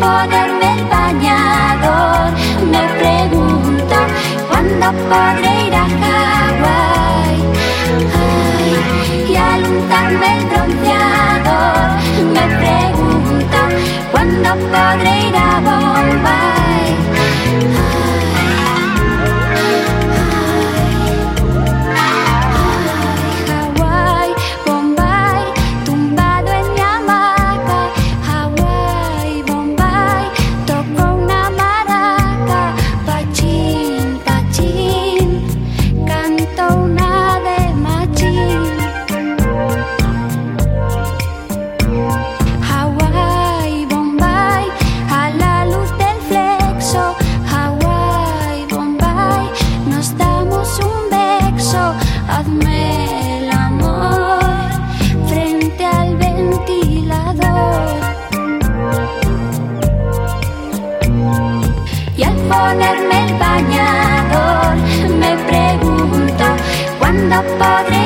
ponerme el bañador me pregunto cuándo podré ir a Hawái. Ay, y al untarme el bronceador me pregunto cuándo podré ir a Bombay. Hawái, Bombay, tumbado en mi hamaca. Hawái, Bombay, toco una maraca. Pachín, pachín, canto una de machín. Hawái, Bombay, a la luz del flexo. Hawái, Bombay, nos damos un beso. Hazme el amor frente al ventilador. Y al ponerme el bañador me pregunto cuándo podré